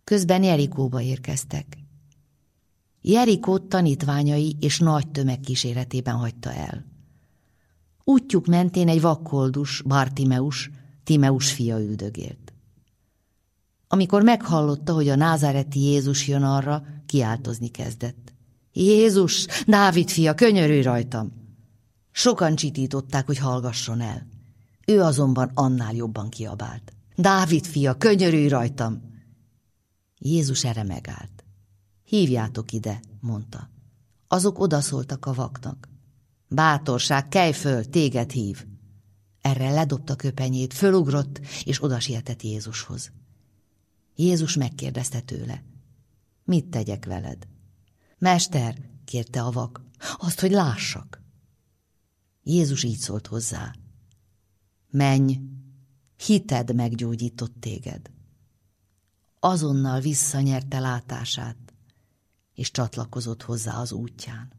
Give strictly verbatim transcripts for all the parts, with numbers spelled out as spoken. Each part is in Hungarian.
Közben Jerikóba érkeztek. Jerikót tanítványai és nagy tömeg kíséretében hagyta el. Útjuk mentén egy vakkoldus, Bartimeus, Timeus fia üldögélt. Amikor meghallotta, hogy a názáreti Jézus jön arra, kiáltozni kezdett. Jézus, Dávid fia, könyörülj rajtam! Sokan csitították, hogy hallgasson el. Ő azonban annál jobban kiabált. Dávid fia, könyörülj rajtam! Jézus erre megállt. Hívjátok ide, mondta. Azok odaszóltak a vaknak. Bátorság, kelj föl, téged hív. Erre ledobta köpenyét, fölugrott, és odasietett Jézushoz. Jézus megkérdezte tőle. Mit tegyek veled? Mester, kérte a vak, azt, hogy lássak. Jézus így szólt hozzá. Menj, hited meggyógyított téged. Azonnal visszanyerte látását, és csatlakozott hozzá az útján.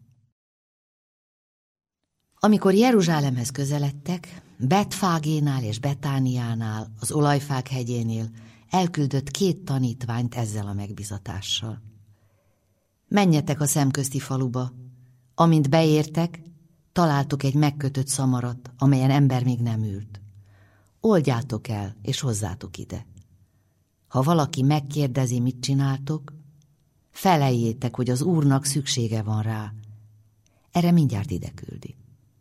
Amikor Jeruzsálemhez közeledtek, Betfágénál és Betániánál, az olajfák hegyénél elküldött két tanítványt ezzel a megbizatással. Menjetek a szemközti faluba. Amint beértek, találtok egy megkötött szamarat, amelyen ember még nem ült. Oldjátok el, és hozzátok ide. Ha valaki megkérdezi, mit csináltok, feleljétek, hogy az Úrnak szüksége van rá. Erre mindjárt ide küldi.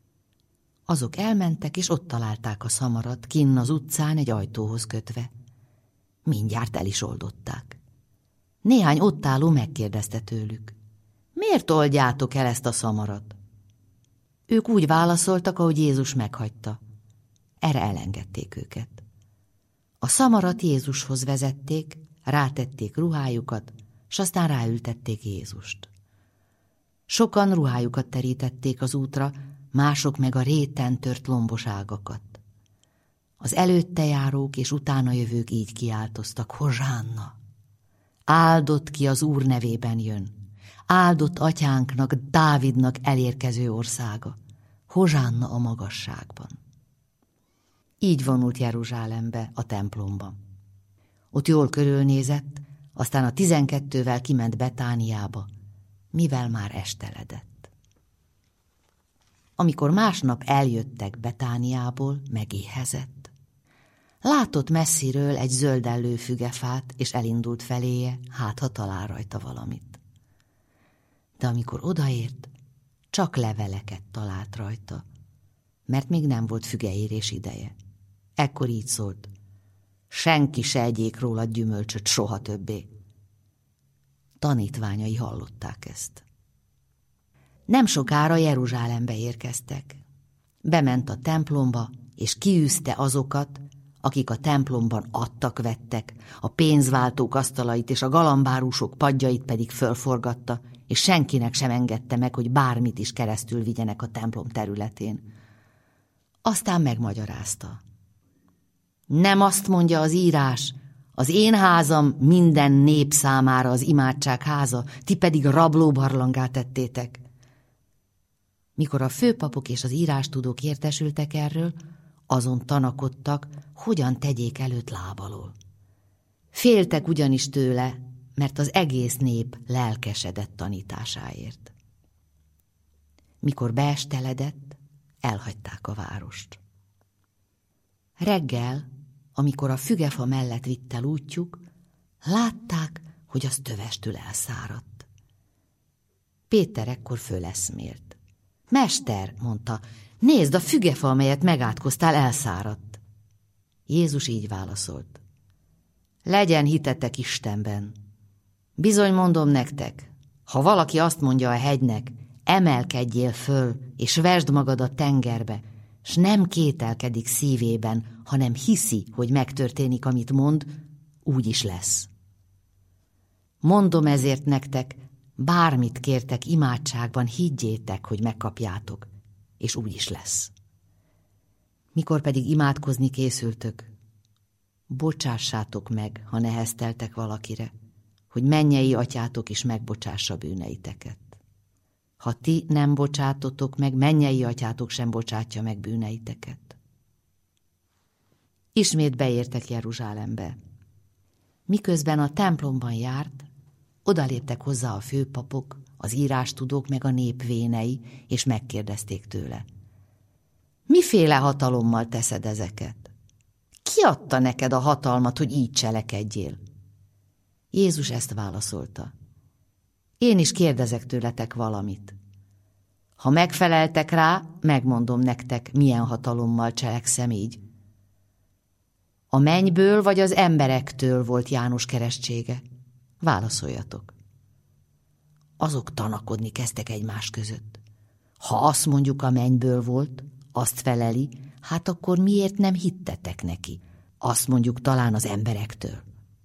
Azok elmentek, és ott találták a szamarat, kinn az utcán egy ajtóhoz kötve. Mindjárt el is oldották. Néhány ott álló megkérdezte tőlük. Miért oldjátok el ezt a szamarat? Ők úgy válaszoltak, ahogy Jézus meghagyta. Erre elengedték őket. A szamarat Jézushoz vezették, rátették ruhájukat, s aztán ráültették Jézust. Sokan ruhájukat terítették az útra, mások meg a réten tört lombos ágakat. Az előtte járók és utána jövők így kiáltoztak, Hozsánna! Áldott ki az Úr nevében jön, áldott atyánknak, Dávidnak elérkező országa, Hozsánna a magasságban. Így vonult Jeruzsálembe, a templomba. Ott jól körülnézett, aztán a tizenkettővel kiment Betániába, mivel már esteledett. Amikor másnap eljöttek Betániából, megéhezett. Látott messziről egy zöldellő fügefát, és elindult feléje, hát ha talál rajta valamit. De amikor odaért, csak leveleket talált rajta, mert még nem volt fügeérés ideje. Ekkor így szólt, senki se egyék róla gyümölcsöt soha többé. Tanítványai hallották ezt. Nem sokára Jeruzsálembe érkeztek. Bement a templomba, és kiűzte azokat, akik a templomban adtak-vettek, a pénzváltók asztalait és a galambárusok padjait pedig fölforgatta, és senkinek sem engedte meg, hogy bármit is keresztül vigyenek a templom területén. Aztán megmagyarázta. Nem azt mondja az írás, az én házam minden nép számára az imádság háza, ti pedig rablóbarlanggá tettétek. Mikor a főpapok és az írástudók értesültek erről, azon tanakodtak, hogyan tegyék előtt lábalól. Féltek ugyanis tőle, mert az egész nép lelkesedett tanításáért. Mikor beesteledett, elhagyták a várost. Reggel, amikor a fügefa mellett vitt el útjuk, látták, hogy az tövestül elszáradt. Péter ekkor föleszmélt. Mester, mondta, nézd, a fügefa, amelyet megátkoztál, elszáradt. Jézus így válaszolt. Legyen hitetek Istenben. Bizony mondom nektek, ha valaki azt mondja a hegynek, emelkedjél föl, és vesd magad a tengerbe, s nem kételkedik szívében, hanem hiszi, hogy megtörténik, amit mond, úgy is lesz. Mondom ezért nektek, bármit kértek imádságban, higgyétek, hogy megkapjátok, és úgy is lesz. Mikor pedig imádkozni készültök, bocsássátok meg, ha nehezteltek valakire, hogy mennyei atyátok is megbocsássa bűneiteket. Ha ti nem bocsátotok meg, mennyei atyátok sem bocsátja meg bűneiteket. Ismét beértek Jeruzsálembe. Miközben a templomban járt, odaléptek hozzá a főpapok, az írástudók meg a nép vénei, és megkérdezték tőle. Miféle hatalommal teszed ezeket? Ki adta neked a hatalmat, hogy így cselekedjél? Jézus ezt válaszolta. Én is kérdezek tőletek valamit. Ha megfeleltek rá, megmondom nektek, milyen hatalommal cselekszem így. A mennyből vagy az emberektől volt János keresztsége? Válaszoljatok. Azok tanakodni kezdtek egymás között. Ha azt mondjuk, a mennyből volt, azt feleli, hát akkor miért nem hittetek neki? Azt mondjuk, talán az emberektől.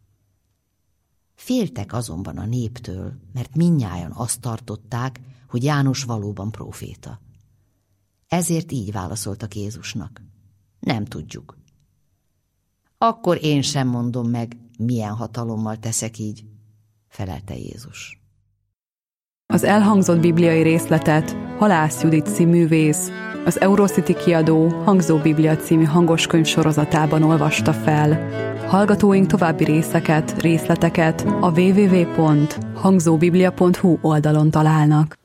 Féltek azonban a néptől, mert mindnyájan azt tartották, hogy János valóban próféta. Ezért így válaszoltak Jézusnak. Nem tudjuk. Akkor én sem mondom meg, milyen hatalommal teszek így, felelte Jézus. Az elhangzott bibliai részletet Halász Judit színművész, az Eurocity kiadó Hangzó Biblia című hangoskönyv sorozatában olvasta fel. Hallgatóink további részeket, részleteket a double-u double-u double-u pont hangzóbiblia pont hu oldalon találnak.